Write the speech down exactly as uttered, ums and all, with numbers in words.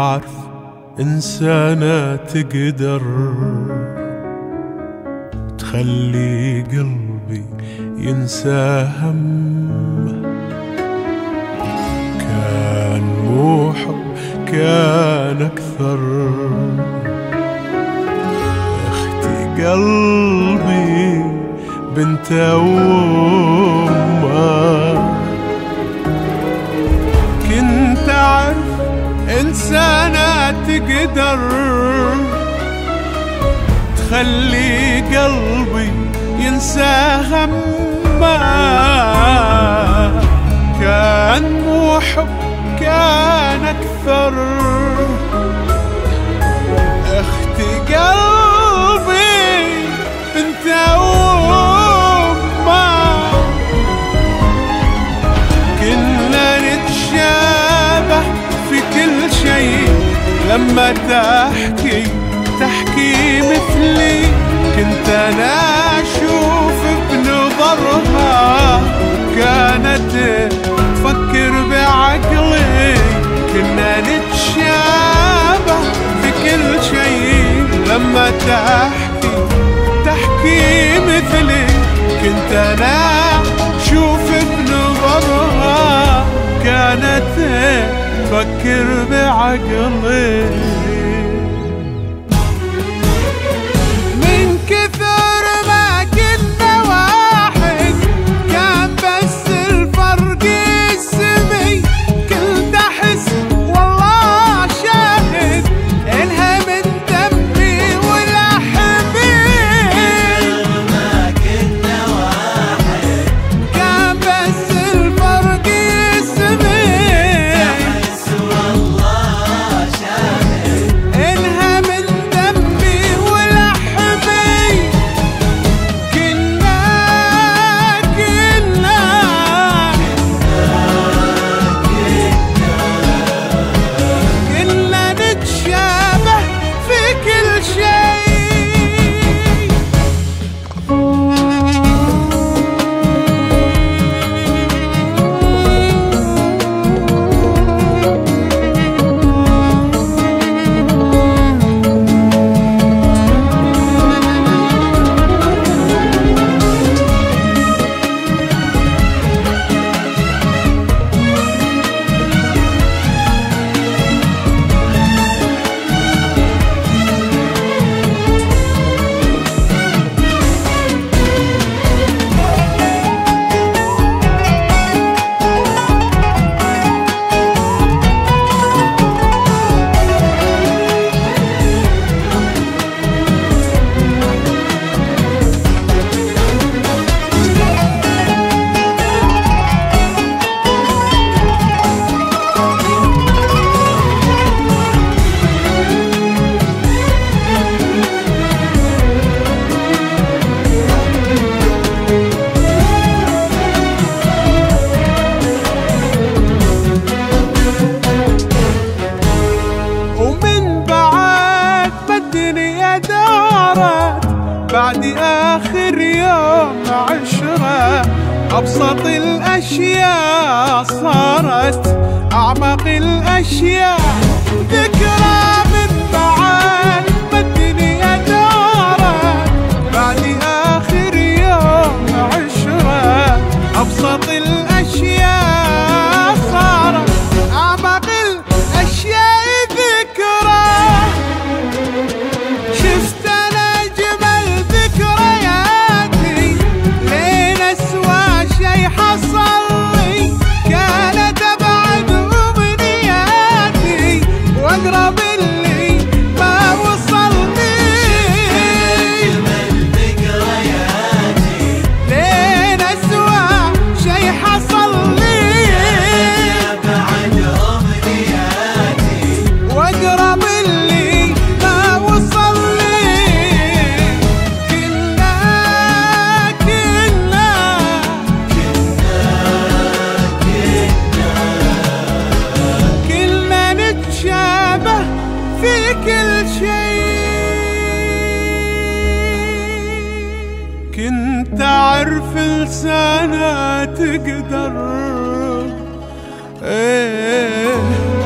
أعرف إنسانة تقدر تخلي قلبي ينسى همه. كان مو حب كان أكثر، اختي قلبي بنت أمه. كنت أعرف إنسانة تقدر تخلي قلبي ينسى همه. كان مو حب كان أكثر، اختي قلبي بنت أمه. كنا نتشابه في كل شيء، لما تحكي تحكي مثلي. كنت أنا أشوف بنظرها كانت تفكر بعقلي. كنا نتشابه في كل شيء، لما تحكي تحكي مثلي. كنت أنا أشوف بنظرها كانت تفكر بعقلي. من كثر ما كنا واحد كان بس الفرق اسمي. كنت أحس والله شاهد إنها من دمي ولحمي. ما كنا واحد كان بس الفرق اسمي. أحس والله شاهد إنها من دمي ولحمي. كنا كنا كنا نتشابه في كل شيء. بعد آخر يوم عشرة أبسط الأشياء صارت أعمق الأشياء ذكرى. من بعد ما الدنيا دارت بعد آخر يوم عشرة أبسط الأشياء صارت أعمق الأشياء ذكرى. شفت حصل لي كانت أبعد أمنياتي وأقرب اللي ما وصل لي. أجمل ذكرياتي لين أسوأ شي حصل لي. أبعد أمنياتي وأقرب اللي ما وصل لي. كنا كنا في كل شيء. كنت أعرف لسانة تقدر ايه